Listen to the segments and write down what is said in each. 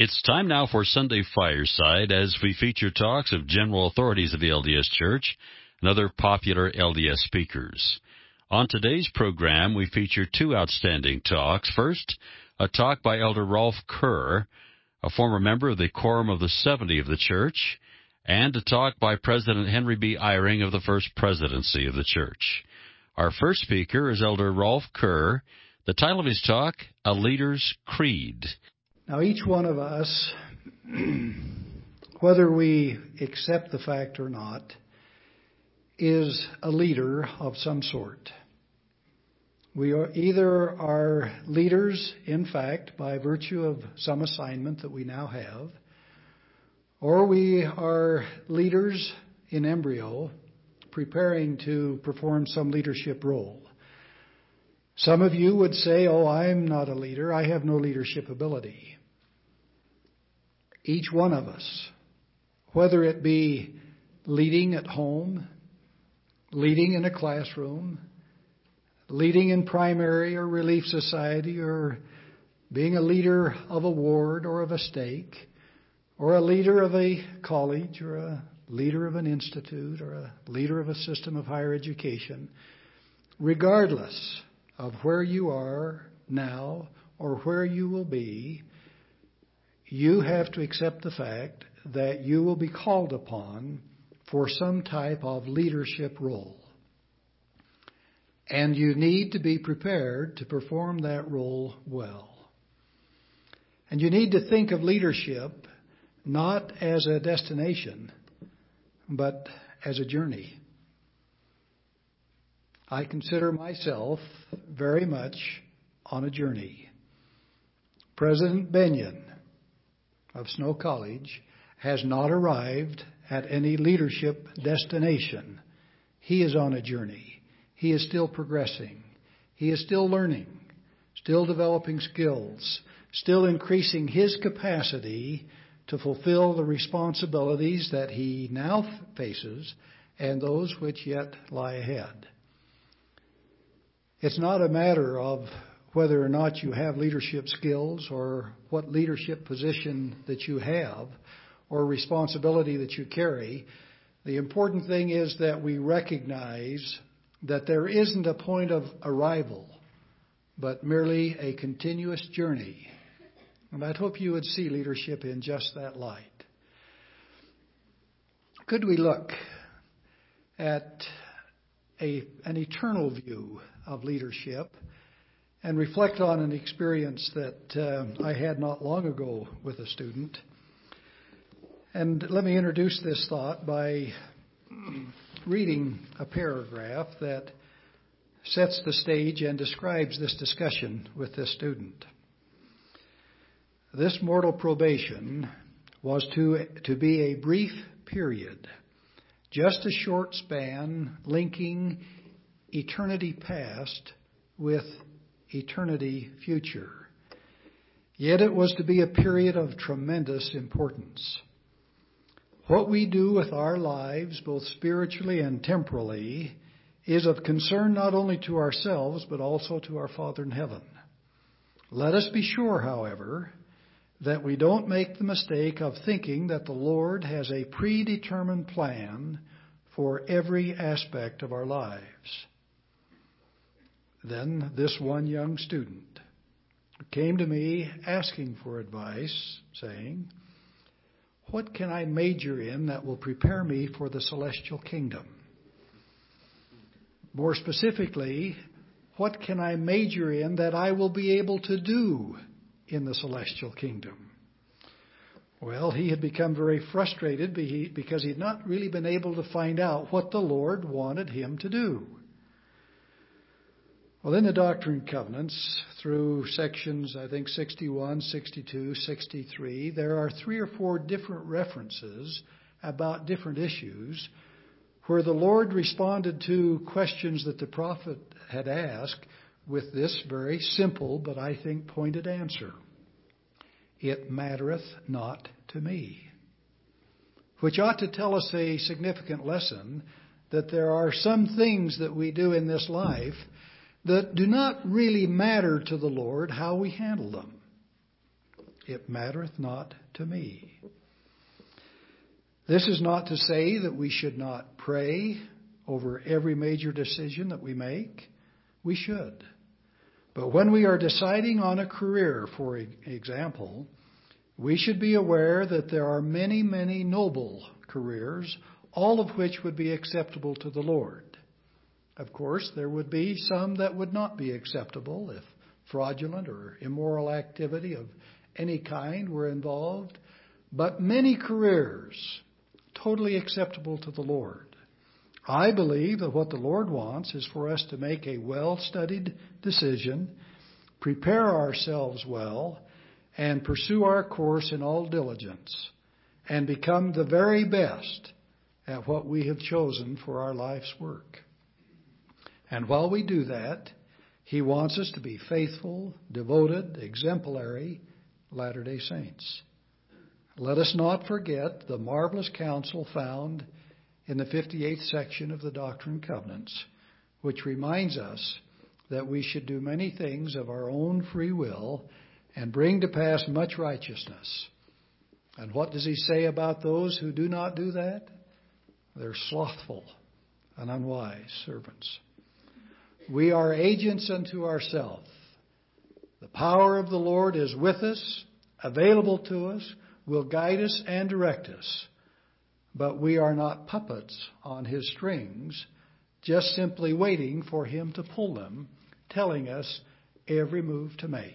It's time now for Sunday Fireside as we feature talks of general authorities of the LDS Church and other popular LDS speakers. On today's program, we feature two outstanding talks. First, a talk by Elder Rolf Kerr, a former member of the Quorum of the 70 of the Church, and a talk by President Henry B. Eyring of the First Presidency of the Church. Our first speaker is Elder Rolf Kerr. The title of his talk, A Leader's Creed. Now, each one of us, whether we accept the fact or not, is a leader of some sort. We are either leaders, in fact, by virtue of some assignment that we now have, or we are leaders in embryo, preparing to perform some leadership role. Some of you would say, "Oh, I'm not a leader. I have no leadership ability." Each one of us, whether it be leading at home, leading in a classroom, leading in primary or relief society, or being a leader of a ward or of a stake, or a leader of a college, or a leader of an institute, or a leader of a system of higher education, regardless of where you are now or where you will be, you have to accept the fact that you will be called upon for some type of leadership role. And you need to be prepared to perform that role well. And you need to think of leadership not as a destination, but as a journey. I consider myself very much on a journey. President Benyon of Snow College has not arrived at any leadership destination. He is on a journey. He is still progressing. He is still learning, still developing skills, still increasing his capacity to fulfill the responsibilities that he now faces and those which yet lie ahead. It's not a matter of whether or not you have leadership skills or what leadership position that you have or responsibility that you carry. The important thing is that we recognize that there isn't a point of arrival, but merely a continuous journey. And I'd hope you would see leadership in just that light. Could we look at an eternal view of leadership and reflect on an experience that I had not long ago with a student? And let me introduce this thought by reading a paragraph that sets the stage and describes this discussion with this student. This mortal probation was to be a brief period, just a short span linking eternity past with eternity future. Yet it was to be a period of tremendous importance. What we do with our lives, both spiritually and temporally, is of concern not only to ourselves, but also to our Father in heaven. Let us be sure, however, that we don't make the mistake of thinking that the Lord has a predetermined plan for every aspect of our lives. Then this one young student came to me asking for advice, saying, "What can I major in that will prepare me for the celestial kingdom? More specifically, what can I major in that I will be able to do in the celestial kingdom?" Well, he had become very frustrated because he had not really been able to find out what the Lord wanted him to do. Well, in the Doctrine and Covenants, through sections, I think, 61, 62, 63, there are 3 or 4 different references about different issues where the Lord responded to questions that the prophet had asked with this very simple, but I think pointed answer. "It mattereth not to me." Which ought to tell us a significant lesson that there are some things that we do in this life that do not really matter to the Lord how we handle them. It mattereth not to me. This is not to say that we should not pray over every major decision that we make. We should. But when we are deciding on a career, for example, we should be aware that there are many, many noble careers, all of which would be acceptable to the Lord. Of course, there would be some that would not be acceptable if fraudulent or immoral activity of any kind were involved, but many careers totally acceptable to the Lord. I believe that what the Lord wants is for us to make a well-studied decision, prepare ourselves well, and pursue our course in all diligence, and become the very best at what we have chosen for our life's work. And while we do that, He wants us to be faithful, devoted, exemplary Latter-day Saints. Let us not forget the marvelous counsel found in the 58th section of the Doctrine and Covenants, which reminds us that we should do many things of our own free will and bring to pass much righteousness. And what does He say about those who do not do that? They're slothful and unwise servants. We are agents unto ourselves. The power of the Lord is with us, available to us, will guide us and direct us. But we are not puppets on His strings, just simply waiting for Him to pull them, telling us every move to make.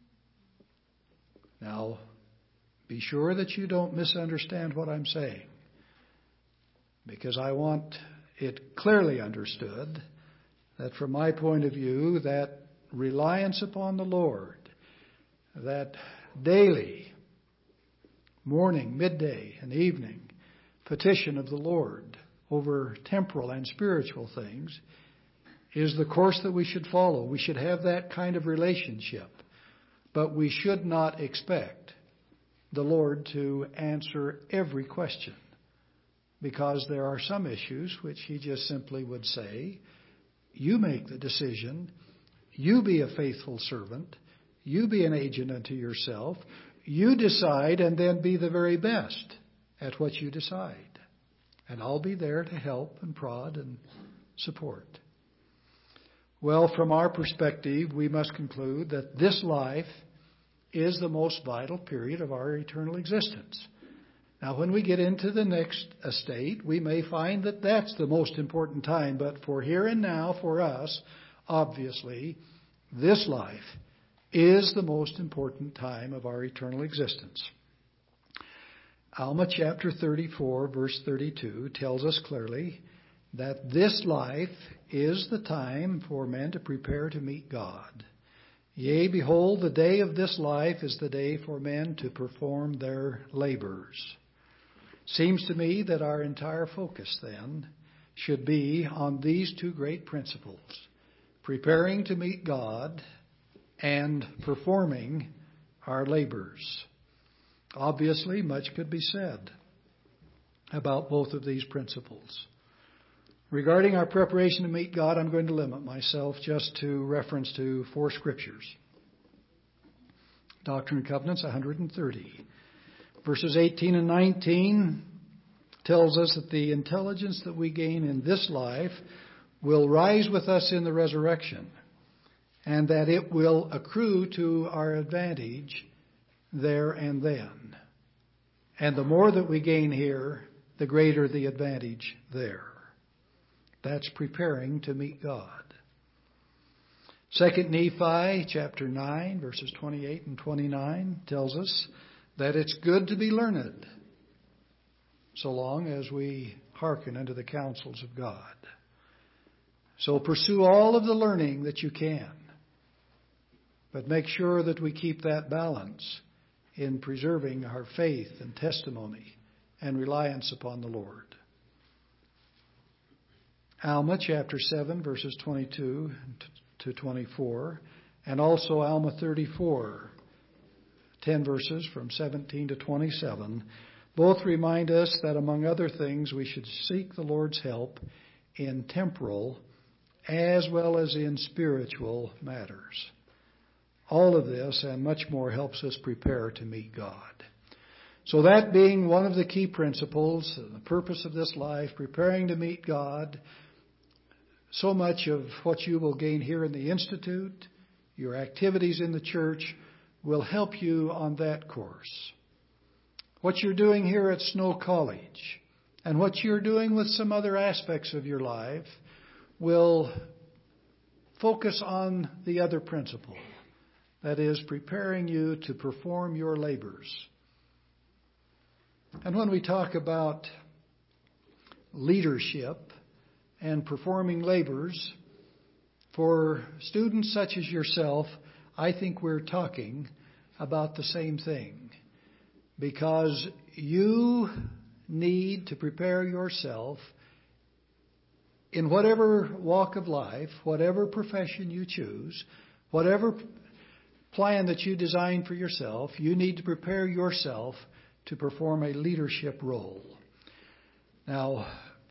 Now, be sure that you don't misunderstand what I'm saying, because I want it clearly understood that from my point of view, that reliance upon the Lord, that daily, morning, midday, and evening petition of the Lord over temporal and spiritual things is the course that we should follow. We should have that kind of relationship. But we should not expect the Lord to answer every question, because there are some issues which He just simply would say, you make the decision, you be a faithful servant, you be an agent unto yourself, you decide and then be the very best at what you decide. And I'll be there to help and prod and support. Well, from our perspective, we must conclude that this life is the most vital period of our eternal existence. Now, when we get into the next estate, we may find that that's the most important time. But for here and now, for us, obviously, this life is the most important time of our eternal existence. Alma chapter 34, verse 32 tells us clearly that this life is the time for men to prepare to meet God. Yea, behold, the day of this life is the day for men to perform their labors. Seems to me that our entire focus then should be on these two great principles: preparing to meet God and performing our labors. Obviously, much could be said about both of these principles. Regarding our preparation to meet God, I'm going to limit myself just to reference to 4 scriptures. Doctrine and Covenants 130. Verses 18 and 19 tells us that the intelligence that we gain in this life will rise with us in the resurrection, and that it will accrue to our advantage there and then. And the more that we gain here, the greater the advantage there. That's preparing to meet God. 2 Nephi chapter 9, verses 28 and 29 tells us that it's good to be learned, so long as we hearken unto the counsels of God. So pursue all of the learning that you can, but make sure that we keep that balance in preserving our faith and testimony and reliance upon the Lord. Alma chapter 7, verses 22 to 24, and also Alma 34, 10 verses from 17 to 27, both remind us that, among other things, we should seek the Lord's help in temporal as well as in spiritual matters. All of this and much more helps us prepare to meet God. So that being one of the key principles, the purpose of this life, preparing to meet God, so much of what you will gain here in the Institute, your activities in the church, will help you on that course. What you're doing here at Snow College and what you're doing with some other aspects of your life will focus on the other principle. That is, preparing you to perform your labors. And when we talk about leadership and performing labors, for students such as yourself, I think we're talking about the same thing. Because you need to prepare yourself in whatever walk of life, whatever profession you choose, whatever plan that you design for yourself, you need to prepare yourself to perform a leadership role. Now,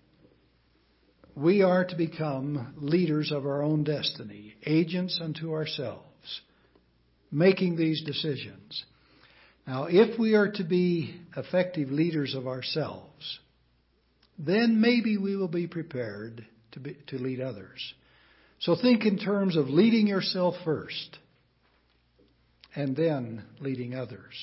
we are to become leaders of our own destiny, agents unto ourselves, making these decisions. Now, if we are to be effective leaders of ourselves, then maybe we will be prepared to lead others. So think in terms of leading yourself first and then leading others.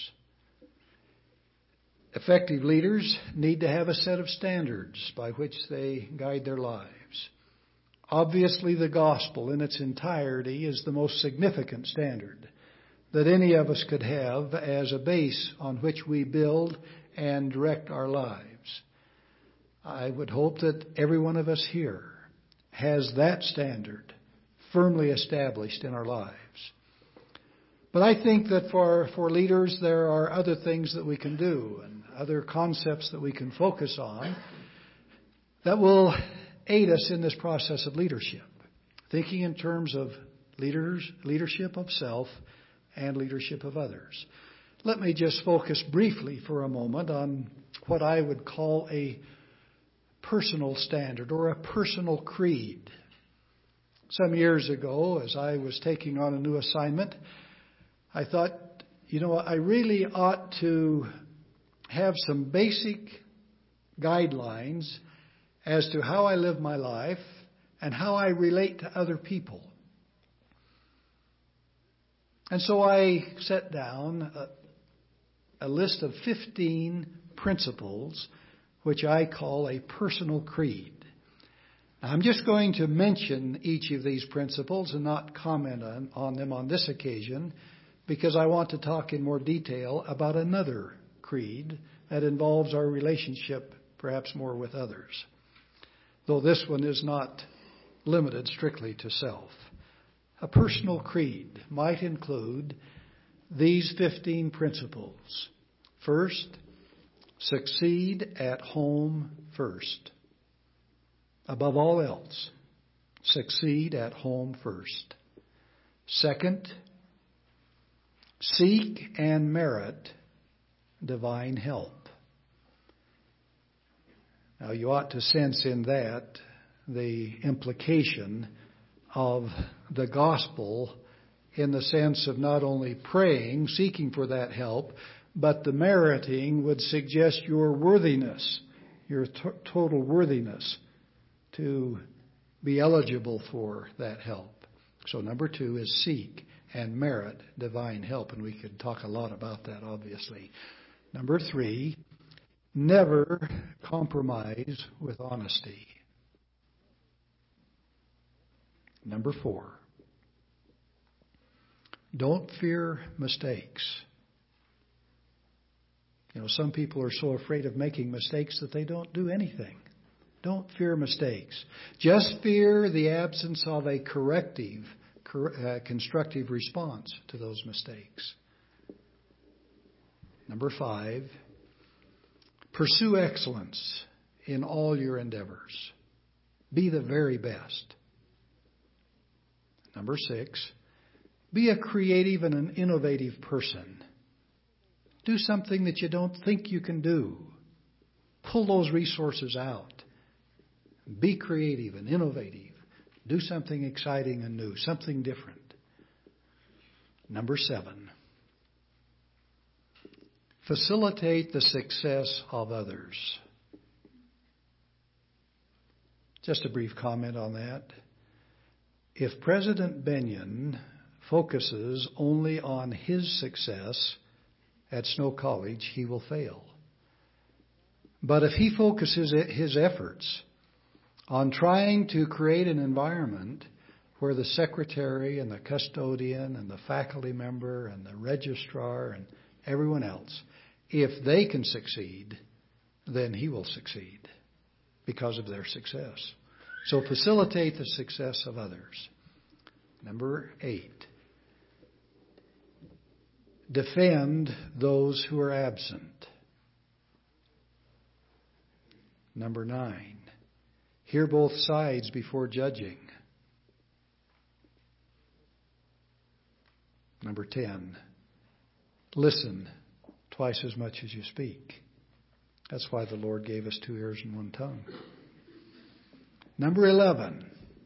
Effective leaders need to have a set of standards by which they guide their lives. Obviously, the gospel in its entirety is the most significant standard that any of us could have as a base on which we build and direct our lives. I would hope that every one of us here has that standard firmly established in our lives. But I think that for leaders, there are other things that we can do and other concepts that we can focus on that will aid us in this process of leadership. Thinking in terms of leadership of self and leadership of others. Let me just focus briefly for a moment on what I would call a personal standard or a personal creed. Some years ago, as I was taking on a new assignment, I thought, I really ought to have some basic guidelines as to how I live my life and how I relate to other people. And so I set down a list of 15 principles which I call a personal creed. Now, I'm just going to mention each of these principles and not comment on them on this occasion because I want to talk in more detail about another creed that involves our relationship perhaps more with others, though this one is not limited strictly to self. A personal creed might include these 15 principles. First, succeed at home first. Above all else, succeed at home first. Second, seek and merit divine help. Now, you ought to sense in that the implication of the gospel in the sense of not only praying, seeking for that help, but the meriting would suggest your worthiness, your total worthiness to be eligible for that help. So number 2 is seek and merit divine help, and we could talk a lot about that, obviously. Number 3, never compromise with honesty. Number 4, don't fear mistakes. Some people are so afraid of making mistakes that they don't do anything. Don't fear mistakes. Just fear the absence of a corrective, constructive response to those mistakes. Number 5, pursue excellence in all your endeavors. Be the very best. Number 6, be a creative and an innovative person. Do something that you don't think you can do. Pull those resources out. Be creative and innovative. Do something exciting and new, something different. Number 7. Facilitate the success of others. Just a brief comment on that. If President Bennion focuses only on his success at Snow College, he will fail. But if he focuses his efforts on trying to create an environment where the secretary and the custodian and the faculty member and the registrar and everyone else, if they can succeed, then he will succeed because of their success. So facilitate the success of others. Number 8. Defend those who are absent. Number 9. Hear both sides before judging. Number 10. Listen twice as much as you speak. That's why the Lord gave us 2 ears and 1 tongue. Number 11.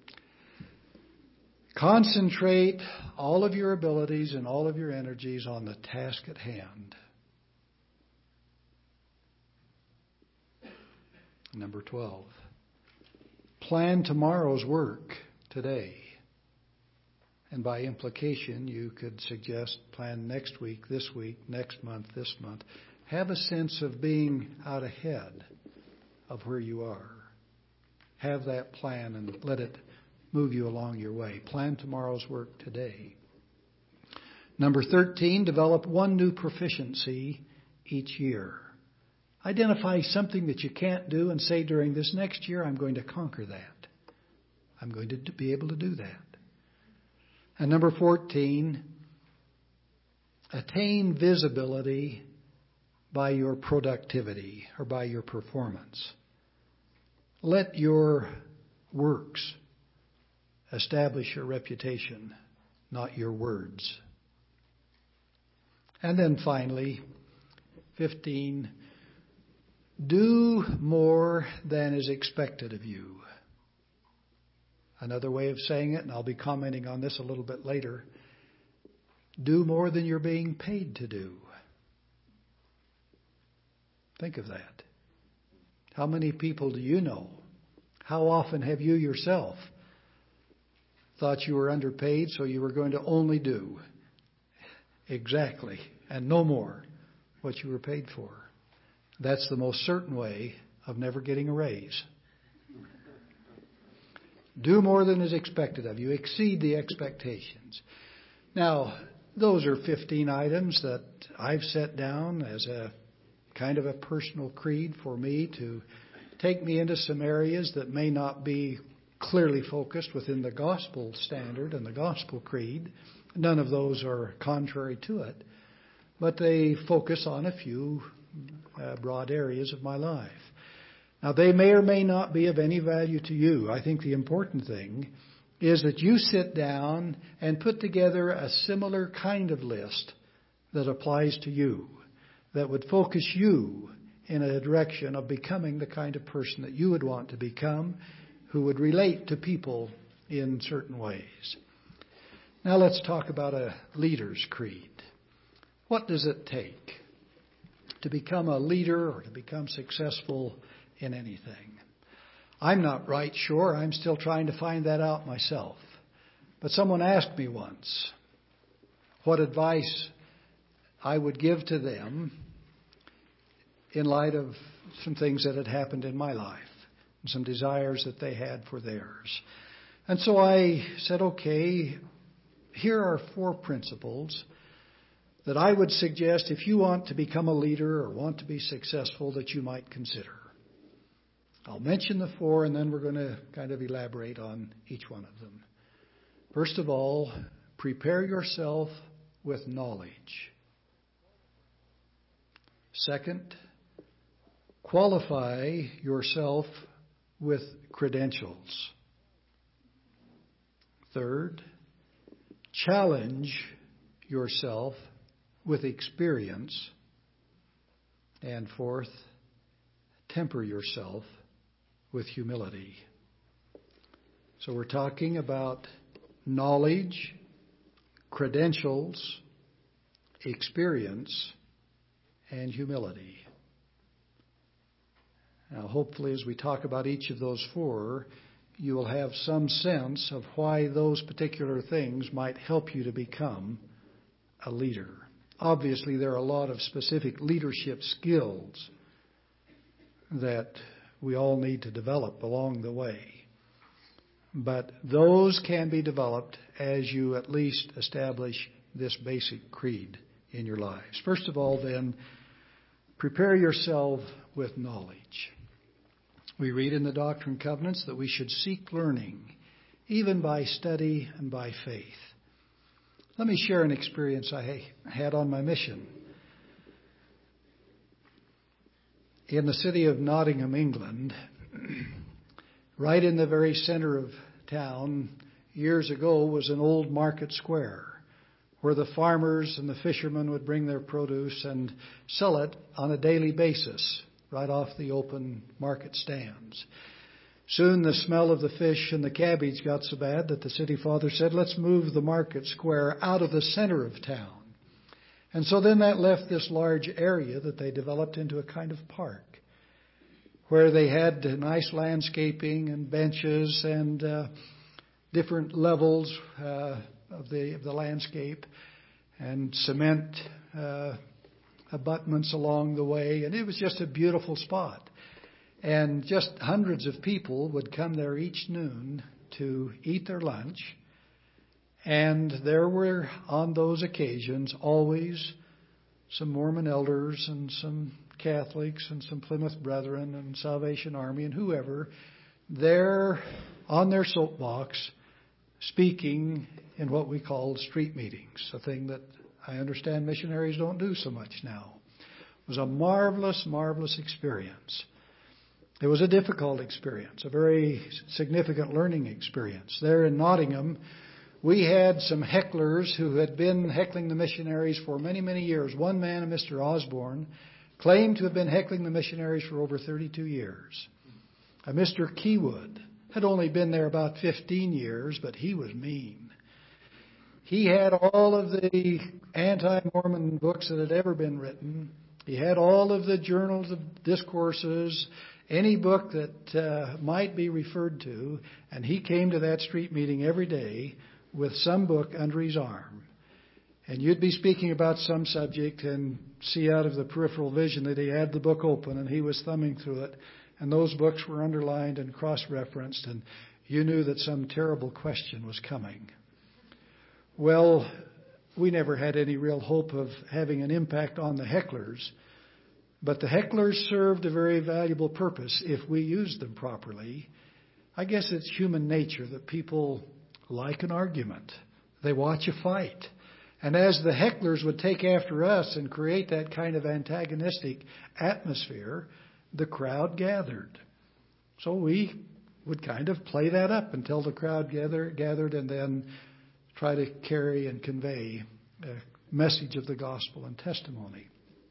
Concentrate all of your abilities and all of your energies on the task at hand. Number 12. Plan tomorrow's work today. And by implication, you could suggest plan next week, this week, next month, this month. Have a sense of being out ahead of where you are. Have that plan and let it move you along your way. Plan tomorrow's work today. Number 13, develop 1 new proficiency each year. Identify something that you can't do and say during this next year, I'm going to conquer that. I'm going to be able to do that. And number 14, attain visibility by your productivity or by your performance. Let your works establish your reputation, not your words. And then finally, 15, do more than is expected of you. Another way of saying it, and I'll be commenting on this a little bit later, do more than you're being paid to do. Think of that. How many people do you know? How often have you yourself thought you were underpaid, so you were going to only do exactly and no more what you were paid for? That's the most certain way of never getting a raise. Do more than is expected of you. Exceed the expectations. Now, those are 15 items that I've set down as a kind of a personal creed for me to take me into some areas that may not be clearly focused within the gospel standard and the gospel creed. None of those are contrary to it, but they focus on a few broad areas of my life. Now, they may or may not be of any value to you. I think the important thing is that you sit down and put together a similar kind of list that applies to you, that would focus you in a direction of becoming the kind of person that you would want to become, who would relate to people in certain ways. Now let's talk about a leader's creed. What does it take to become a leader or to become successful in anything? I'm not right sure. I'm still trying to find that out myself. But someone asked me once what advice I would give to them in light of some things that had happened in my life and some desires that they had for theirs. And so I said, okay, here are 4 principles that I would suggest if you want to become a leader or want to be successful that you might consider. I'll mention the 4 and then we're going to kind of elaborate on each one of them. First of all, prepare yourself with knowledge. Second, qualify yourself with credentials. Third, challenge yourself with experience. And fourth, temper yourself with humility. So we're talking about knowledge, credentials, experience, and humility. Now, hopefully, as we talk about each of those four, you will have some sense of why those particular things might help you to become a leader. Obviously, there are a lot of specific leadership skills that we all need to develop along the way. But those can be developed as you at least establish this basic creed in your lives. First of all, then, prepare yourself with knowledge. We read in the Doctrine and Covenants that we should seek learning, even by study and by faith. Let me share an experience I had on my mission. In the city of Nottingham, England, right in the very center of town, years ago, was an old market square where the farmers and the fishermen would bring their produce and sell it on a daily basis, right off the open market stands. Soon the smell of the fish and the cabbage got so bad that the city father said, let's move the market square out of the center of town. And so then that left this large area that they developed into a kind of park where they had nice landscaping and benches and different levels of the landscape and cement abutments along the way. And it was just a beautiful spot. And just hundreds of people would come there each noon to eat their lunch. And there were, on those occasions, always some Mormon elders and some Catholics and some Plymouth Brethren and Salvation Army and whoever there on their soapbox speaking in what we called street meetings, a thing that I understand missionaries don't do so much now. It was a marvelous, marvelous experience. It was a difficult experience, a very significant learning experience. There in Nottingham, we had some hecklers who had been heckling the missionaries for many, many years. One man, Mr. Osborne, claimed to have been heckling the missionaries for over 32 years. Mr. Keywood had only been there about 15 years, but he was mean. He had all of the anti-Mormon books that had ever been written. He had all of the journals of discourses, any book that might be referred to, and he came to that street meeting every day with some book under his arm. And you'd be speaking about some subject and see out of the peripheral vision that he had the book open and he was thumbing through it. And those books were underlined and cross-referenced, and you knew that some terrible question was coming. Well, we never had any real hope of having an impact on the hecklers, but the hecklers served a very valuable purpose if we used them properly. I guess it's human nature that people like an argument. They watch a fight. And as the hecklers would take after us and create that kind of antagonistic atmosphere, the crowd gathered. So we would kind of play that up until the crowd gathered and then try to carry and convey a message of the gospel and testimony.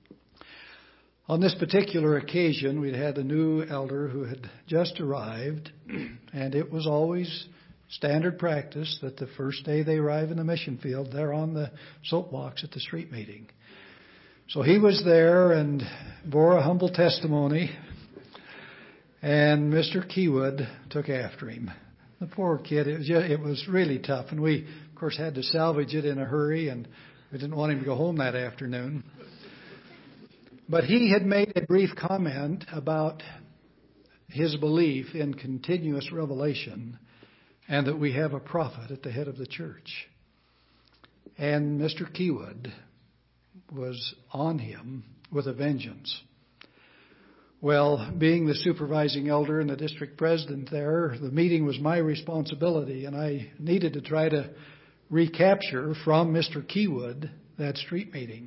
On this particular occasion, we'd had a new elder who had just arrived, and it was always standard practice that the first day they arrive in the mission field, they're on the soapbox at the street meeting. So he was there and bore a humble testimony, and Mr. Keywood took after him. The poor kid, it was really tough, and we, of course, had to salvage it in a hurry, and we didn't want him to go home that afternoon. But he had made a brief comment about his belief in continuous revelation and that we have a prophet at the head of the church. And Mr. Keywood was on him with a vengeance. Well, being the supervising elder and the district president there, the meeting was my responsibility, and I needed to try to recapture from Mr. Keywood that street meeting.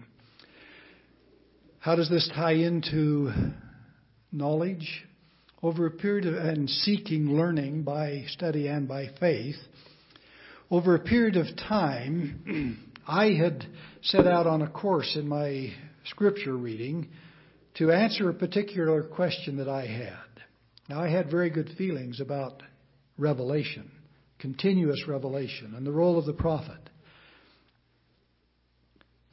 How does this tie into knowledge? Over a period of, and seeking learning by study and by faith, over a period of time, I had set out on a course in my scripture reading to answer a particular question that I had. Now, I had very good feelings about revelation, continuous revelation, and the role of the prophet.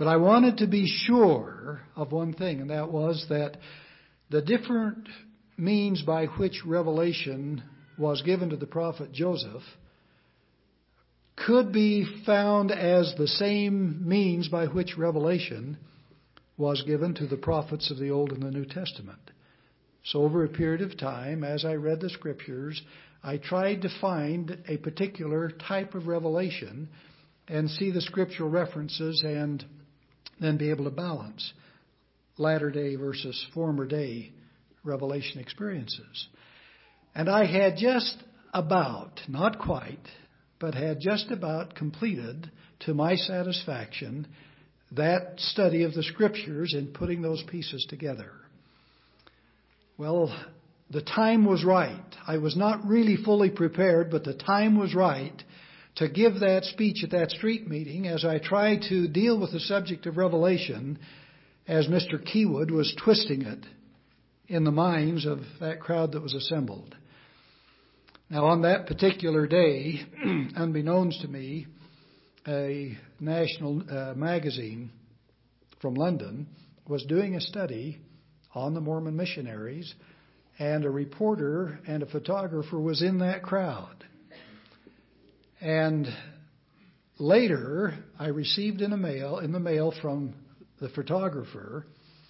But I wanted to be sure of one thing, and that was that the different means by which revelation was given to the prophet Joseph could be found as the same means by which revelation was given to the prophets of the Old and the New Testament. So over a period of time, as I read the Scriptures, I tried to find a particular type of revelation and see the scriptural references and then be able to balance latter day versus former day revelation experiences. And I had just about, not quite, but had just about completed to my satisfaction that study of the Scriptures in putting those pieces together. Well, the time was right. I was not really fully prepared, but the time was right to give that speech at that street meeting as I tried to deal with the subject of Revelation as Mr. Keywood was twisting it in the minds of that crowd that was assembled. Now, on that particular day, unbeknownst to me, a national magazine from London was doing a study on the Mormon missionaries, and a reporter and a photographer was in that crowd. And later, I received in the mail from the photographer,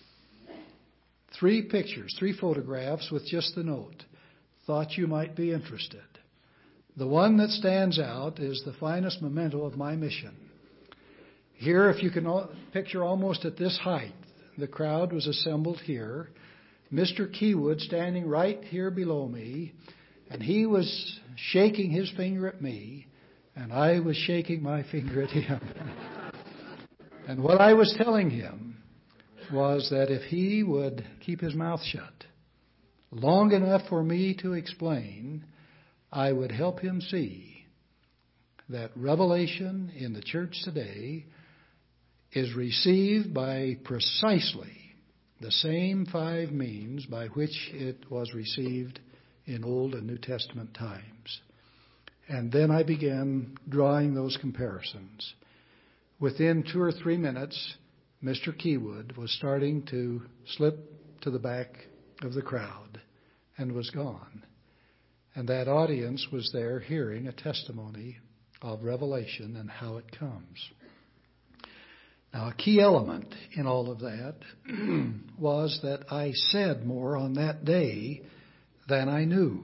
3 pictures, 3 photographs with just the note. Thought you might be interested. The one that stands out is the finest memento of my mission. Here, if you can picture almost at this height, the crowd was assembled here. Mr. Keywood standing right here below me, and he was shaking his finger at me, and I was shaking my finger at him. And what I was telling him was that if he would keep his mouth shut long enough for me to explain, I would help him see that revelation in the church today is received by precisely the same 5 means by which it was received in Old and New Testament times. And then I began drawing those comparisons. Within 2 or 3 minutes, Mr. Keywood was starting to slip to the back of the crowd and was gone. And that audience was there hearing a testimony of revelation and how it comes. Now, a key element in all of that was that I said more on that day than I knew.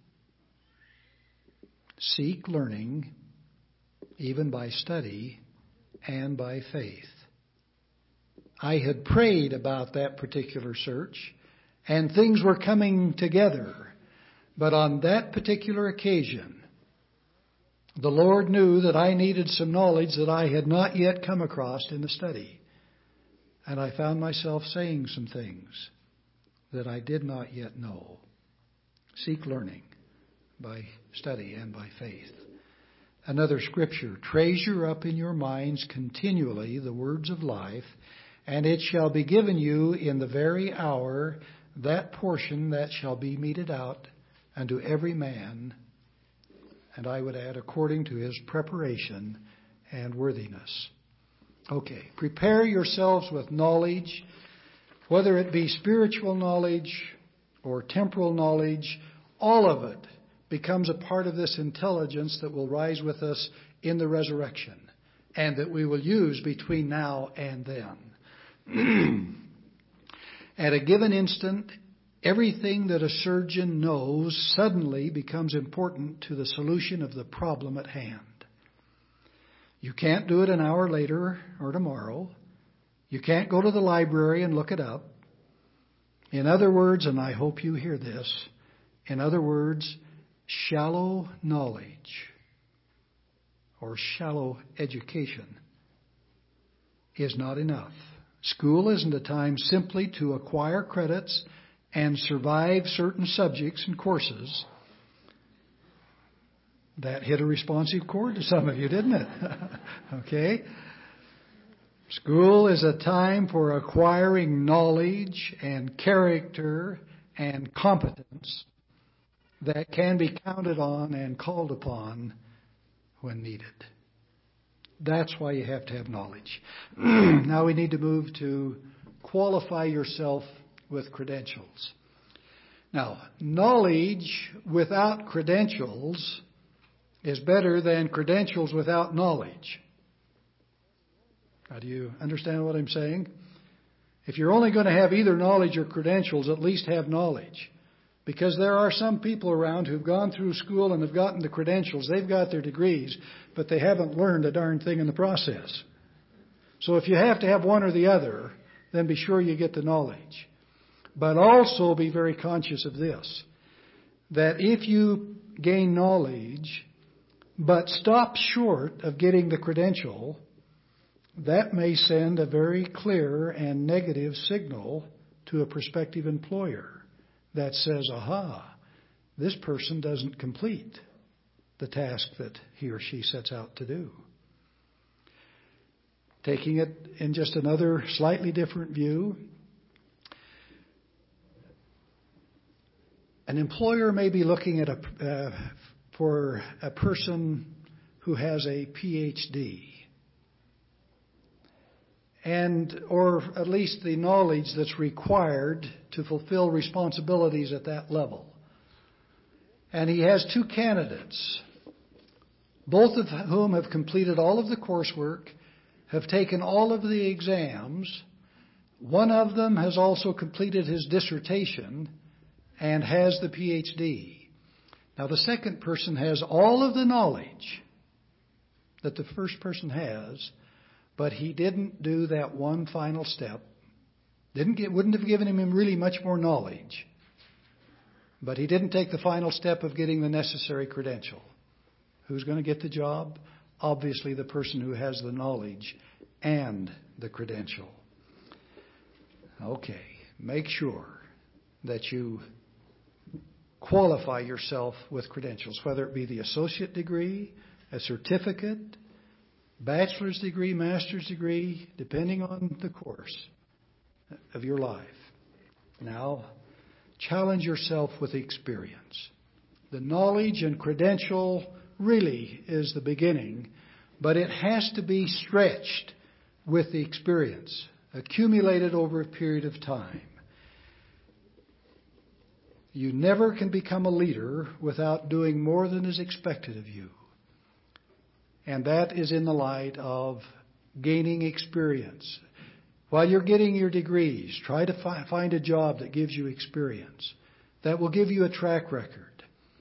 Seek learning, even by study and by faith. I had prayed about that particular search, and things were coming together. But on that particular occasion, the Lord knew that I needed some knowledge that I had not yet come across in the study. And I found myself saying some things that I did not yet know. Seek learning by study and by faith. Another scripture, treasure up in your minds continually the words of life, and it shall be given you in the very hour that portion that shall be meted out unto every man, and I would add, according to his preparation and worthiness. Okay, prepare yourselves with knowledge, whether it be spiritual knowledge or temporal knowledge, all of it becomes a part of this intelligence that will rise with us in the resurrection and that we will use between now and then. At a given instant, everything that a surgeon knows suddenly becomes important to the solution of the problem at hand. You can't do it an hour later or tomorrow. You can't go to the library and look it up. In other words, and I hope you hear this, in other words, shallow knowledge or shallow education is not enough. School isn't a time simply to acquire credits and survive certain subjects and courses. That hit a responsive chord to some of you, didn't it? Okay. School is a time for acquiring knowledge and character and competence that can be counted on and called upon when needed. That's why you have to have knowledge. Now we need to move to qualify yourself with credentials. Now, knowledge without credentials is better than credentials without knowledge. Now, do you understand what I'm saying? If you're only going to have either knowledge or credentials, at least have knowledge. Because there are some people around who've gone through school and have gotten the credentials. They've got their degrees, but they haven't learned a darn thing in the process. So if you have to have one or the other, then be sure you get the knowledge. But also be very conscious of this, that if you gain knowledge, but stop short of getting the credential, that may send a very clear and negative signal to a prospective employer that says, aha, this person doesn't complete the task that he or she sets out to do. Taking it in just another slightly different view, an employer may be looking at for a person who has a PhD, or at least the knowledge that's required to fulfill responsibilities at that level. And he has two candidates, both of whom have completed all of the coursework, have taken all of the exams. One of them has also completed his dissertation and has the PhD. Now, the second person has all of the knowledge that the first person has, but he didn't do that one final step. Wouldn't have given him really much more knowledge. But he didn't take the final step of getting the necessary credential. Who's going to get the job? Obviously the person who has the knowledge and the credential. Okay, make sure that you qualify yourself with credentials, whether it be the associate degree, a certificate, bachelor's degree, master's degree, depending on the course of your life. Now, challenge yourself with experience. The knowledge and credential really is the beginning, but it has to be stretched with the experience, accumulated over a period of time. You never can become a leader without doing more than is expected of you. And that is in the light of gaining experience. While you're getting your degrees, try to find a job that gives you experience. That will give you a track record.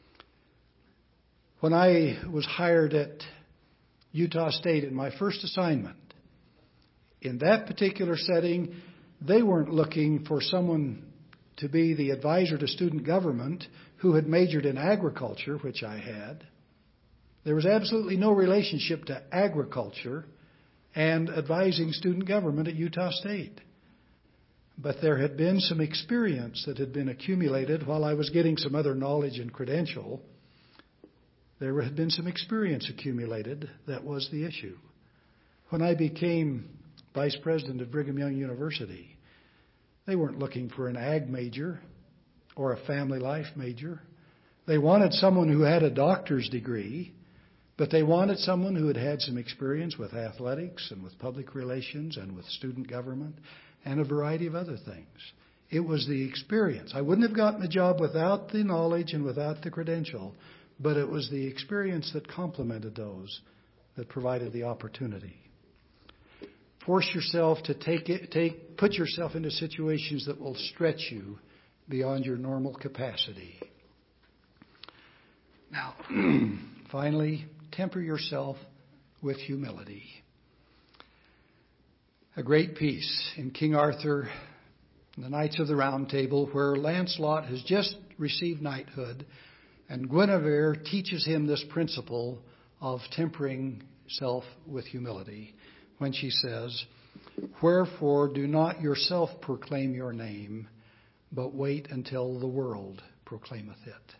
When I was hired at Utah State in my first assignment, in that particular setting, they weren't looking for someone to be the advisor to student government who had majored in agriculture, which I had. There was absolutely no relationship to agriculture and advising student government at Utah State. But there had been some experience that had been accumulated while I was getting some other knowledge and credential. There had been some experience accumulated that was the issue. When I became vice president of Brigham Young University, they weren't looking for an ag major or a family life major. They wanted someone who had a doctor's degree, but they wanted someone who had had some experience with athletics and with public relations and with student government and a variety of other things. It was the experience. I wouldn't have gotten the job without the knowledge and without the credential, but it was the experience that complemented those that provided the opportunity. Force yourself to put yourself into situations that will stretch you beyond your normal capacity. Now, finally, temper yourself with humility. A great piece in King Arthur, the Knights of the Round Table, where Lancelot has just received knighthood, and Guinevere teaches him this principle of tempering self with humility when she says, "Wherefore do not yourself proclaim your name, but wait until the world proclaimeth it."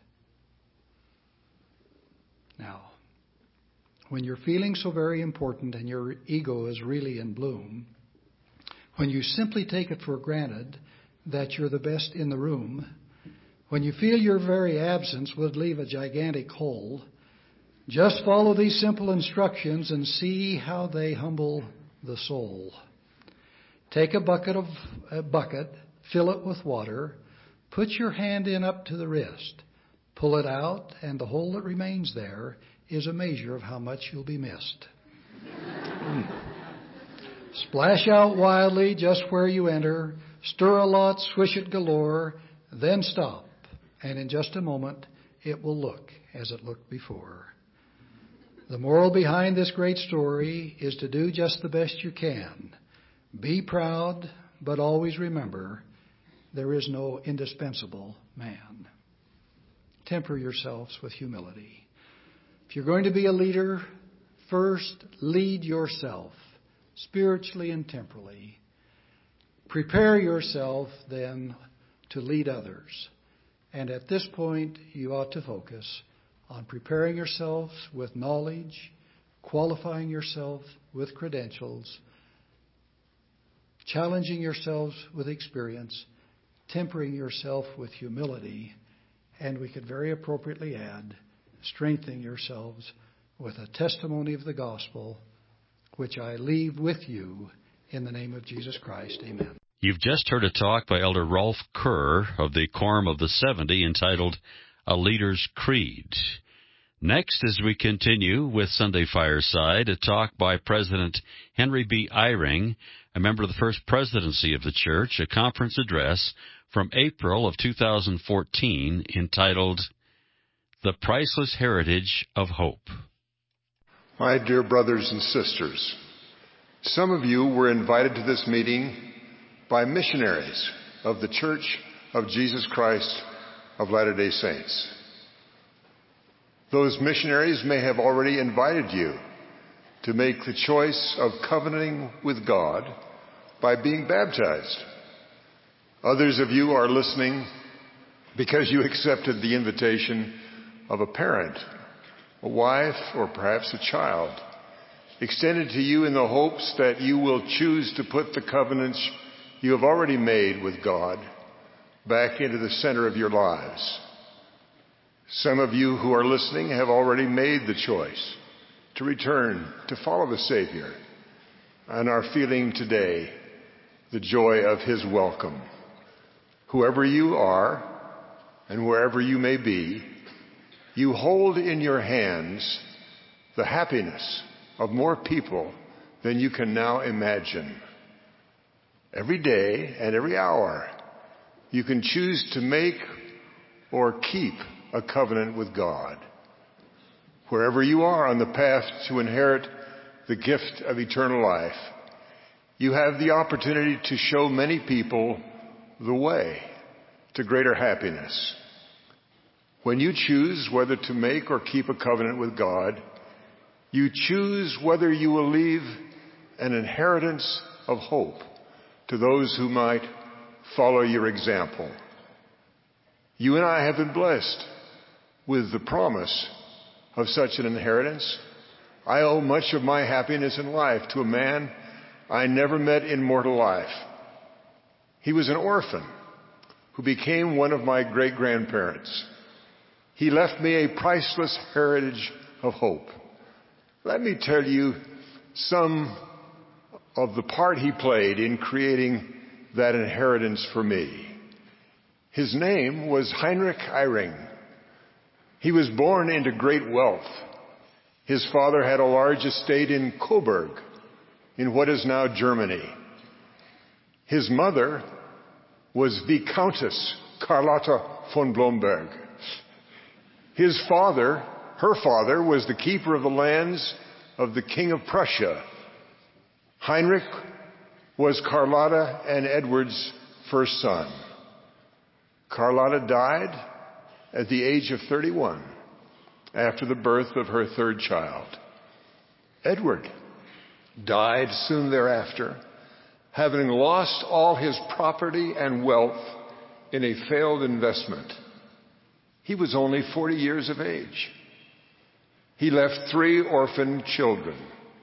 Now, when you're feeling so very important and your ego is really in bloom, when you simply take it for granted that you're the best in the room, when you feel your very absence would leave a gigantic hole, Just follow these simple instructions and see how they humble the soul. Take a bucket, fill it with water, put your hand in up to the wrist, pull it out, and the hole that remains there is a measure of how much you'll be missed. Splash out wildly just where you enter, stir a lot, swish it galore, then stop, and in just a moment it will look as it looked before. The moral behind this great story is to do just the best you can. Be proud, but always remember there is no indispensable man. Temper yourselves with humility. If you're going to be a leader, first lead yourself, spiritually and temporally. Prepare yourself then to lead others. And at this point, you ought to focus on preparing yourselves with knowledge, qualifying yourself with credentials, challenging yourselves with experience, tempering yourself with humility, and we could very appropriately add, strengthening yourselves with a testimony of the gospel, which I leave with you in the name of Jesus Christ. Amen. You've just heard a talk by Elder Rolf Kerr of the Quorum of the 70 entitled A Leader's Creed. Next, as we continue with Sunday Fireside, a talk by President Henry B. Eyring, a member of the First Presidency of the Church, a conference address from April of 2014 entitled The Priceless Heritage of Hope. My dear brothers and sisters, some of you were invited to this meeting by missionaries of the Church of Jesus Christ of Latter-day Saints. Those missionaries may have already invited you to make the choice of covenanting with God by being baptized. Others of you are listening because you accepted the invitation of a parent, a wife, or perhaps a child, extended to you in the hopes that you will choose to put the covenants you have already made with God back into the center of your lives. Some of you who are listening have already made the choice to return to follow the Savior and are feeling today the joy of His welcome. Whoever you are and wherever you may be, you hold in your hands the happiness of more people than you can now imagine. Every day and every hour, you can choose to make or keep a covenant with God. Wherever you are on the path to inherit the gift of eternal life, you have the opportunity to show many people the way to greater happiness. When you choose whether to make or keep a covenant with God, you choose whether you will leave an inheritance of hope to those who might follow your example. You and I have been blessed with the promise of such an inheritance. I owe much of my happiness in life to a man I never met in mortal life. He was an orphan who became one of my great-grandparents. He left me a priceless heritage of hope. Let me tell you some of the part he played in creating that inheritance for me. His name was Heinrich Eyring. He was born into great wealth. His father had a large estate in Coburg, in what is now Germany. His mother was Viscountess Carlotta von Blomberg. Her father, was the keeper of the lands of the King of Prussia. Heinrich was Carlotta and Edward's first son. Carlotta died at the age of 31 after the birth of her third child. Edward died soon thereafter, having lost all his property and wealth in a failed investment. He was only 40 years of age. He left 3 orphan children.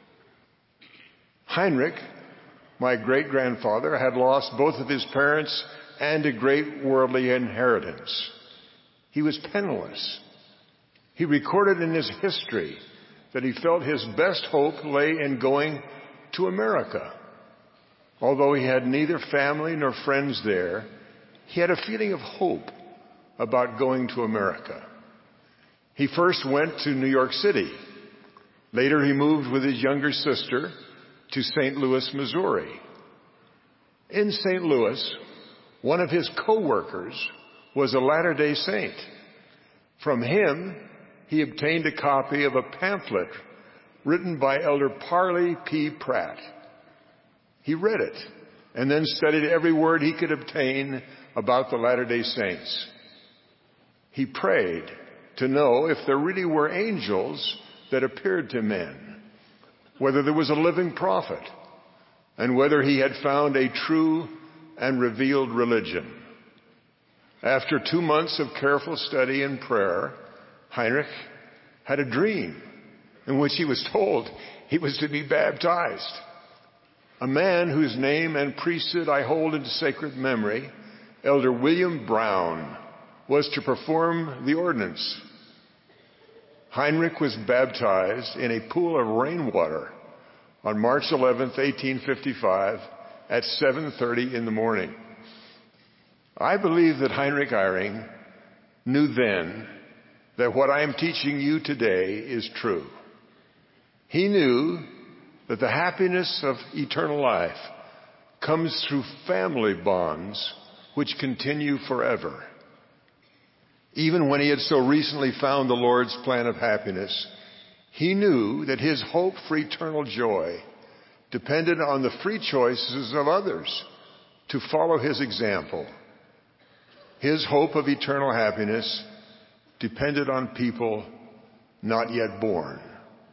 Heinrich, my great-grandfather, had lost both of his parents and a great worldly inheritance. He was penniless. He recorded in his history that he felt his best hope lay in going to America. Although he had neither family nor friends there, he had a feeling of hope about going to America. He first went to New York City. Later, he moved with his younger sister to St. Louis, Missouri. In St. Louis, one of his co-workers was a Latter-day Saint. From him, he obtained a copy of a pamphlet written by Elder Parley P. Pratt. He read it and then studied every word he could obtain about the Latter-day Saints. He prayed to know if there really were angels that appeared to men, whether there was a living prophet, and whether he had found a true and revealed religion. After 2 months of careful study and prayer, Heinrich had a dream in which he was told he was to be baptized. A man whose name and priesthood I hold in sacred memory, Elder William Brown, was to perform the ordinance. Heinrich was baptized in a pool of rainwater on March 11th, 1855 at 7:30 in the morning. I believe that Heinrich Eyring knew then that what I am teaching you today is true. He knew that the happiness of eternal life comes through family bonds which continue forever. Even when he had so recently found the Lord's plan of happiness, he knew that his hope for eternal joy depended on the free choices of others to follow his example. His hope of eternal happiness depended on people not yet born.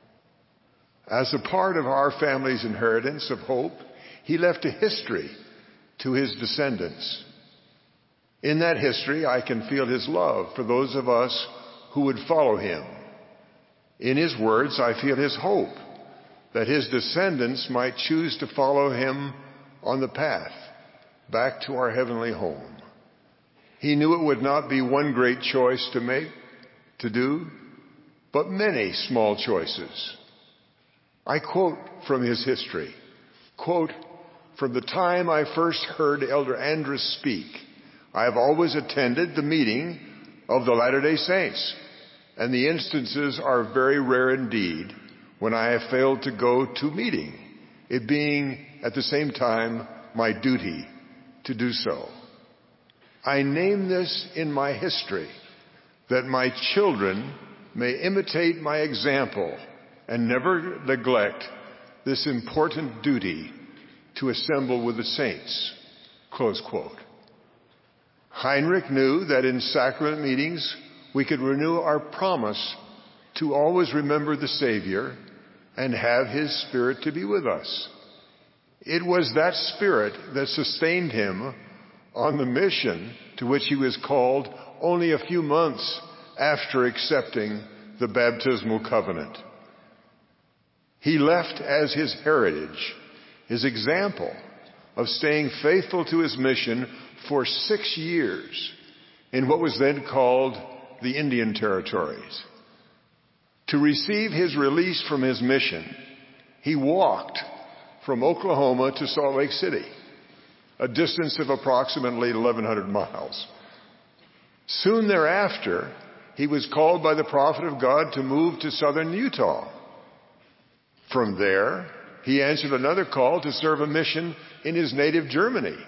As a part of our family's inheritance of hope, he left a history to his descendants. In that history, I can feel his love for those of us who would follow him. In his words, I feel his hope that his descendants might choose to follow him on the path back to our heavenly home. He knew it would not be one great choice to do, but many small choices. I quote from his history, quote, "From the time I first heard Elder Andrus speak, I have always attended the meeting of the Latter-day Saints, and the instances are very rare indeed when I have failed to go to meeting, it being at the same time my duty to do so. I name this in my history that my children may imitate my example and never neglect this important duty to assemble with the saints." Close quote. Heinrich knew that in sacrament meetings we could renew our promise to always remember the Savior and have His Spirit to be with us. It was that Spirit that sustained him on the mission to which he was called only a few months after accepting the baptismal covenant. He left as his heritage his example of staying faithful to his mission for 6 years in what was then called the Indian Territories. To receive his release from his mission, he walked from Oklahoma to Salt Lake City, a distance of approximately 1,100 miles. Soon thereafter, he was called by the prophet of God to move to southern Utah. From there, he answered another call to serve a mission in his native Germany.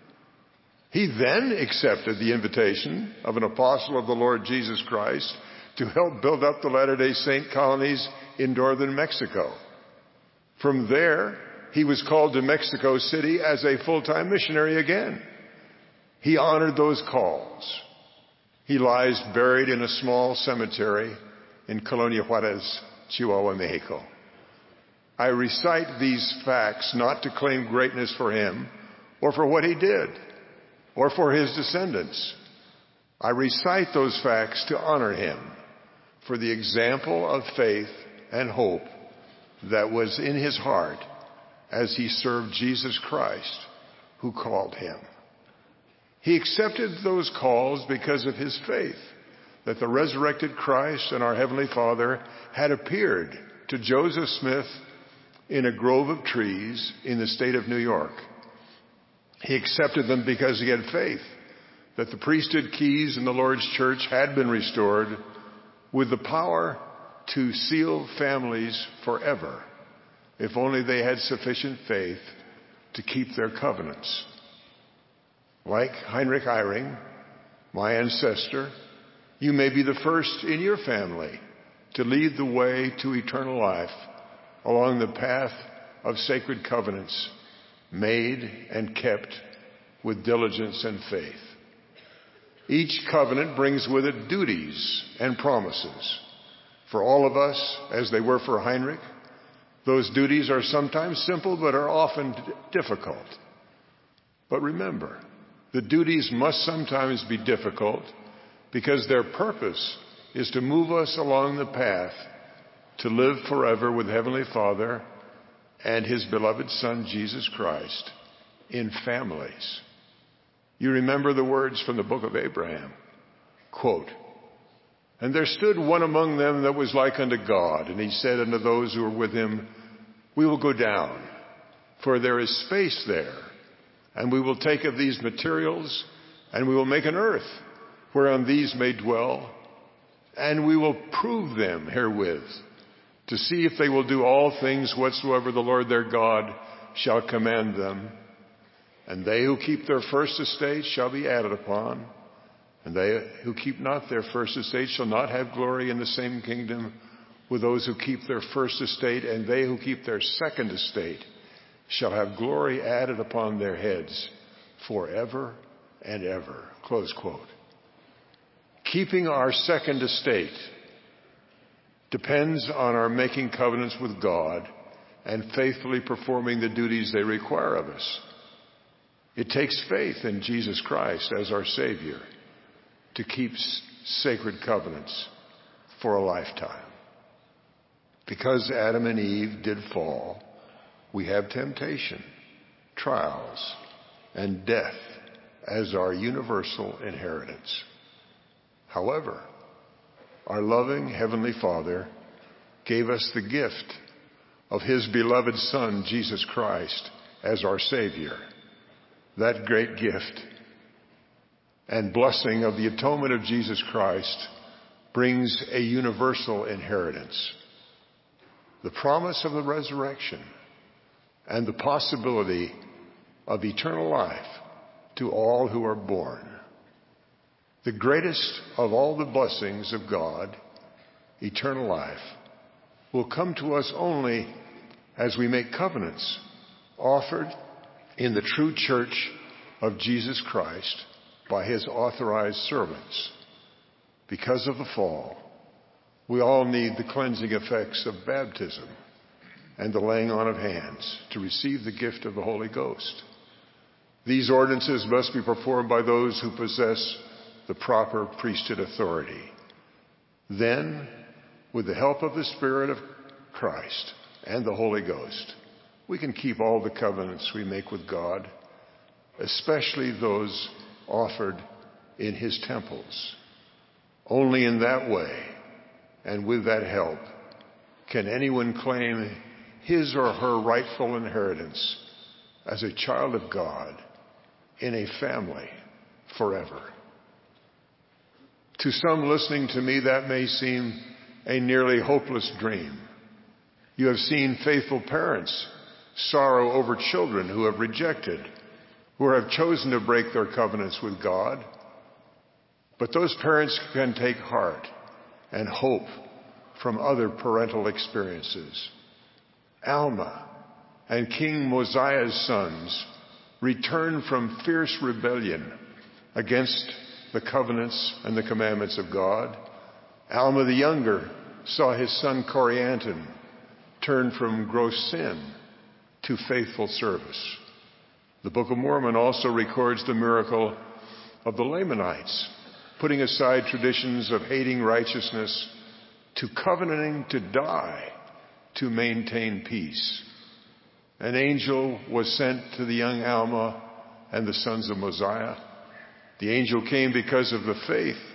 He then accepted the invitation of an apostle of the Lord Jesus Christ to help build up the Latter-day Saint colonies in northern Mexico. From there, he was called to Mexico City as a full-time missionary again. He honored those calls. He lies buried in a small cemetery in Colonia Juarez, Chihuahua, Mexico. I recite these facts not to claim greatness for him or for what he did or for his descendants. I recite those facts to honor him for the example of faith and hope that was in his heart as he served Jesus Christ, who called him. He accepted those calls because of his faith, that the resurrected Christ and our Heavenly Father had appeared to Joseph Smith in a grove of trees in the state of New York. He accepted them because he had faith that the priesthood keys in the Lord's church had been restored with the power to seal families forever, if only they had sufficient faith to keep their covenants. Like Heinrich Eyring, my ancestor, you may be the first in your family to lead the way to eternal life along the path of sacred covenants made and kept with diligence and faith. Each covenant brings with it duties and promises. For all of us, as they were for Heinrich, those duties are sometimes simple but are often difficult. But remember, the duties must sometimes be difficult because their purpose is to move us along the path to live forever with Heavenly Father and His beloved Son, Jesus Christ, in families. You remember the words from the book of Abraham. Quote, "And there stood one among them that was like unto God, and he said unto those who were with him, We will go down, for there is space there, and we will take of these materials, and we will make an earth whereon these may dwell, and we will prove them herewith, to see if they will do all things whatsoever the Lord their God shall command them. And they who keep their first estate shall be added upon, and they who keep not their first estate shall not have glory in the same kingdom with those who keep their first estate, and they who keep their second estate shall have glory added upon their heads forever and ever." Close quote. Keeping our second estate depends on our making covenants with God and faithfully performing the duties they require of us. It takes faith in Jesus Christ as our Savior to keep sacred covenants for a lifetime. Because Adam and Eve did fall, we have temptation, trials, and death as our universal inheritance. However, our loving Heavenly Father gave us the gift of His beloved Son, Jesus Christ, as our Savior. That great gift and blessing of the atonement of Jesus Christ brings a universal inheritance. The promise of the resurrection and the possibility of eternal life to all who are born. The greatest of all the blessings of God, eternal life, will come to us only as we make covenants offered in the true church of Jesus Christ by His authorized servants. Because of the fall, we all need the cleansing effects of baptism and the laying on of hands to receive the gift of the Holy Ghost. These ordinances must be performed by those who possess the proper priesthood authority. Then, with the help of the Spirit of Christ and the Holy Ghost, we can keep all the covenants we make with God, especially those offered in His temples. Only in that way, and with that help, can anyone claim his or her rightful inheritance as a child of God in a family forever. To some listening to me, that may seem a nearly hopeless dream. You have seen faithful parents sorrow over children who have rejected, who have chosen to break their covenants with God. But those parents can take heart and hope from other parental experiences. Alma and King Mosiah's sons returned from fierce rebellion against the covenants and the commandments of God. Alma the younger saw his son Corianton turn from gross sin to faithful service. The Book of Mormon also records the miracle of the Lamanites, putting aside traditions of hating righteousness to covenanting to die to maintain peace. An angel was sent to the young Alma and the sons of Mosiah. The angel came because of the faith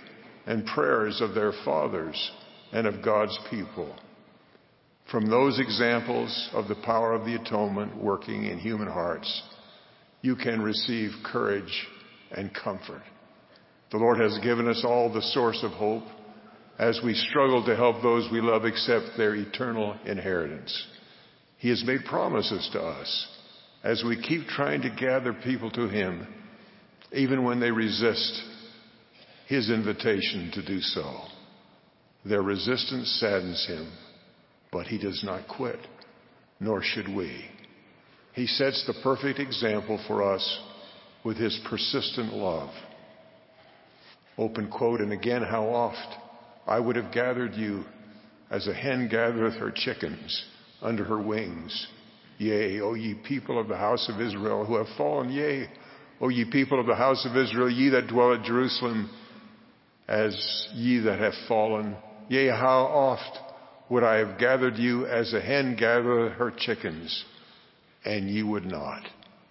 and prayers of their fathers and of God's people. From those examples of the power of the atonement working in human hearts, you can receive courage and comfort. The Lord has given us all the source of hope as we struggle to help those we love accept their eternal inheritance. He has made promises to us as we keep trying to gather people to Him, even when they resist His invitation to do so. Their resistance saddens Him, but He does not quit, nor should we. He sets the perfect example for us with His persistent love. Open quote, and again, how oft I would have gathered you as a hen gathereth her chickens under her wings. Yea, O ye people of the house of Israel who have fallen, yea, O ye people of the house of Israel, ye that dwell at Jerusalem, as ye that have fallen. Yea, how oft would I have gathered you as a hen gathereth her chickens, and ye would not.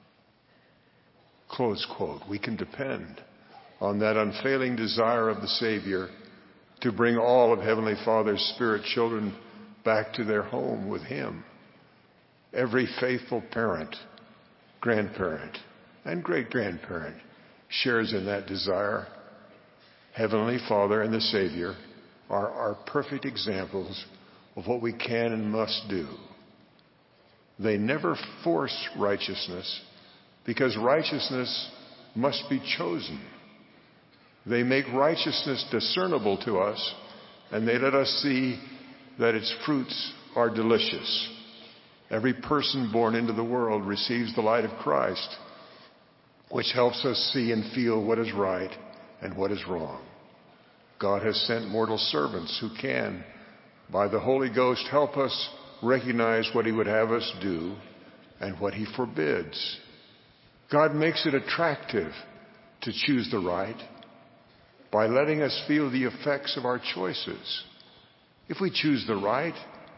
Close quote. We can depend on that unfailing desire of the Savior to bring all of Heavenly Father's spirit children back to their home with Him. Every faithful parent, grandparent, and great-grandparent shares in that desire. Heavenly Father and the Savior are our perfect examples of what we can and must do. They never force righteousness because righteousness must be chosen. They make righteousness discernible to us, and they let us see that its fruits are delicious. Every person born into the world receives the light of Christ, which helps us see and feel what is right and what is wrong. God has sent mortal servants who can, by the Holy Ghost, help us recognize what He would have us do and what He forbids. God makes it attractive to choose the right by letting us feel the effects of our choices. If we choose the right,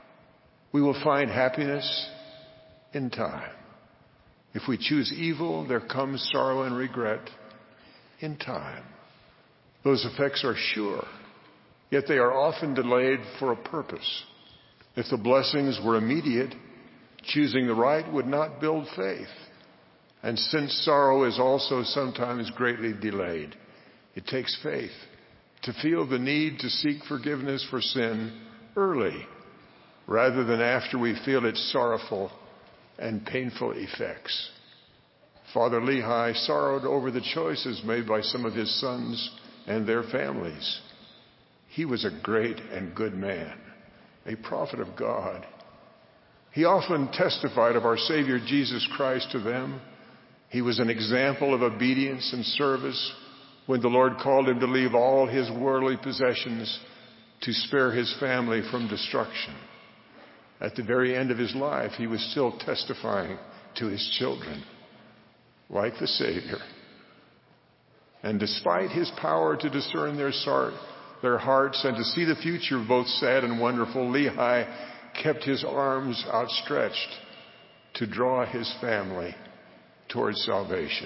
we will find happiness in time. If we choose evil, there comes sorrow and regret in time. Those effects are sure, yet they are often delayed for a purpose. If the blessings were immediate, choosing the right would not build faith. And since sorrow is also sometimes greatly delayed, it takes faith to feel the need to seek forgiveness for sin early, rather than after we feel its sorrowful and painful effects. Father Lehi sorrowed over the choices made by some of his sons and their families. He was a great and good man, a prophet of God. He often testified of our Savior Jesus Christ to them. He was an example of obedience and service when the Lord called him to leave all his worldly possessions to spare his family from destruction. At the very end of his life, he was still testifying to his children, like the Savior. And despite his power to discern their hearts and to see the future, both sad and wonderful, Lehi kept his arms outstretched to draw his family towards salvation.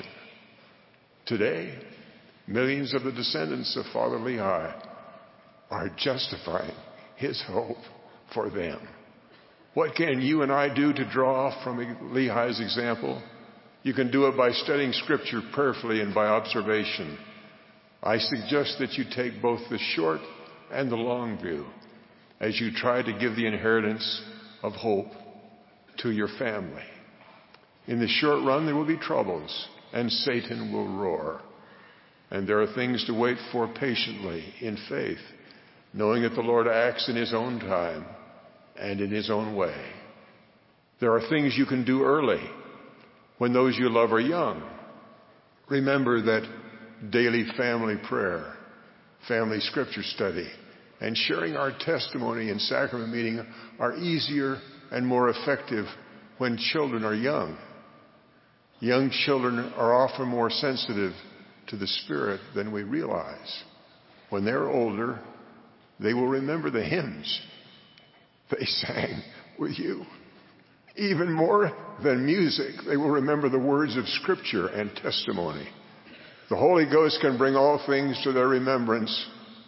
Today, millions of the descendants of Father Lehi are justifying his hope for them. What can you and I do to draw from Lehi's example? You can do it by studying Scripture prayerfully and by observation. I suggest that you take both the short and the long view as you try to give the inheritance of hope to your family. In the short run, there will be troubles, and Satan will roar. And there are things to wait for patiently in faith, knowing that the Lord acts in his own time and in his own way. There are things you can do early when those you love are young. Remember that daily family prayer, family scripture study, and sharing our testimony in sacrament meeting are easier and more effective when children are young. Young children are often more sensitive to the Spirit than we realize. When they're older, they will remember the hymns they sang with you. Even more than music, they will remember the words of Scripture and testimony. The Holy Ghost can bring all things to their remembrance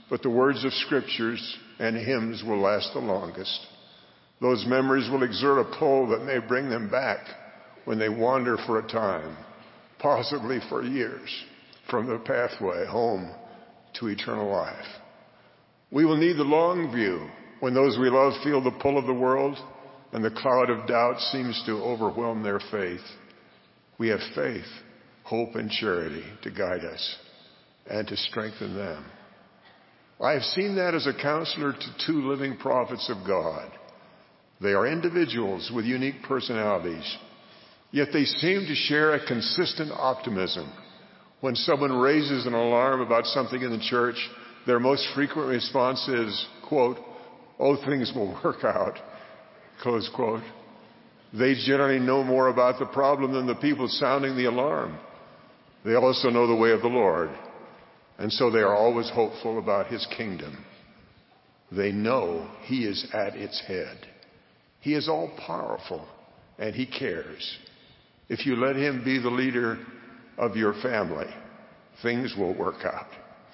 but the words of scriptures and hymns will last the longest. Those memories will exert a pull that may bring them back when they wander for a time, possibly for years, from the pathway home to eternal life. We will need the long view when those we love feel the pull of the world and the cloud of doubt seems to overwhelm their faith. We have faith, hope, and charity to guide us and to strengthen them. I have seen that as a counselor to two living prophets of God. They are individuals with unique personalities, yet they seem to share a consistent optimism. When someone raises an alarm about something in the church, their most frequent response is, quote, "Oh, things will work out," close quote. They generally know more about the problem than the people sounding the alarm. They also know the way of the Lord, and so they are always hopeful about his kingdom. They know he is at its head. He is all-powerful, and he cares. If you let him be the leader of your family, things will work out.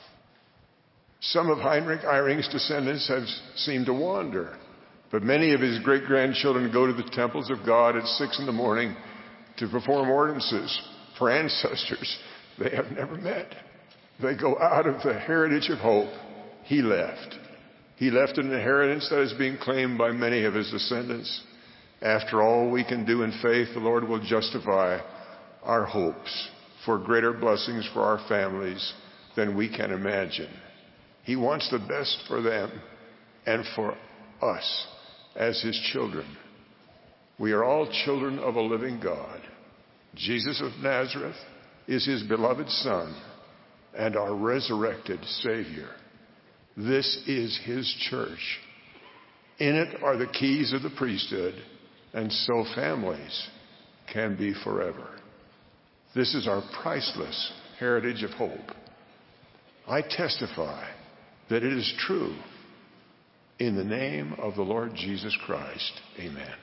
Some of Heinrich Eyring's descendants have seemed to wander, but many of his great-grandchildren go to the temples of God at 6 a.m. to perform ordinances for ancestors they have never met. They go out of the heritage of hope he left. He left an inheritance that is being claimed by many of his descendants. After all we can do in faith, the Lord will justify our hopes for greater blessings for our families than we can imagine. He wants the best for them and for us as his children. We are all children of a living God. Jesus of Nazareth is his beloved Son and our resurrected Savior. This is his church. In it are the keys of the priesthood, and so families can be forever. This is our priceless heritage of hope. I testify that it is true. In the name of the Lord Jesus Christ, amen.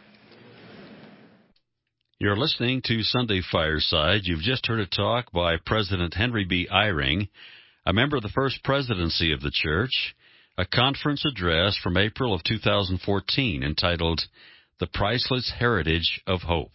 You're listening to Sunday Fireside. You've just heard a talk by President Henry B. Eyring, a member of the First Presidency of the Church, a conference address from April of 2014 entitled The Priceless Heritage of Hope.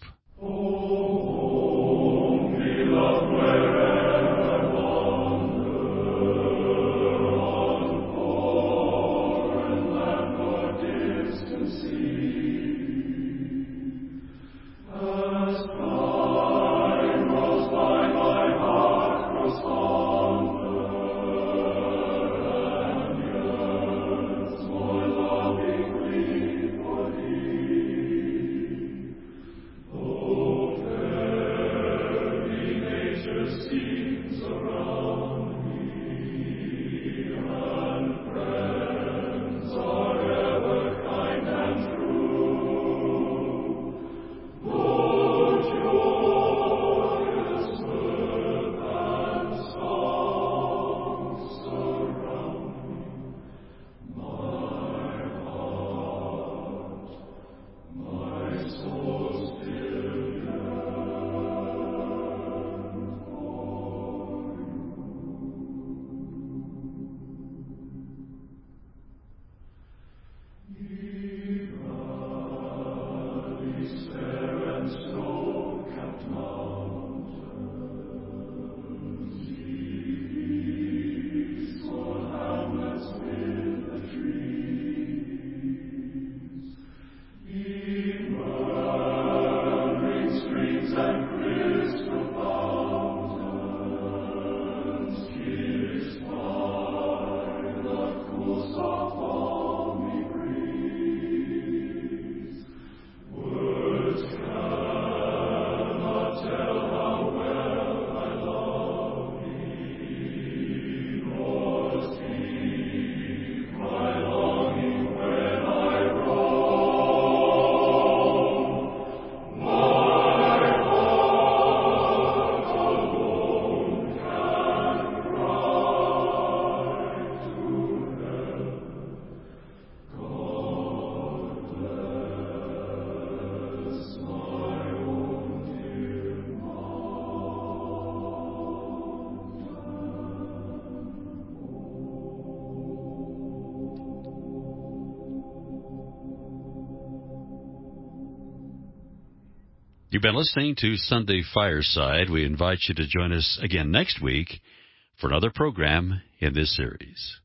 You've been listening to Sunday Fireside. We invite you to join us again next week for another program in this series.